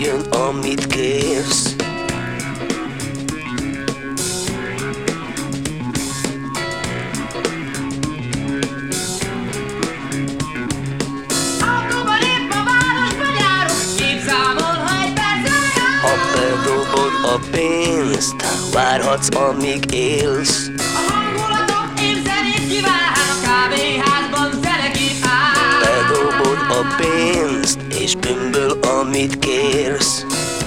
bejön, amit kérsz. Ha bedobod a pénzt, várhatsz, amíg élsz. A hangulatom épp zenét kíván, a kávéházban zenekép áll. Bedobod a pénzt, és bűnből, amit kérsz.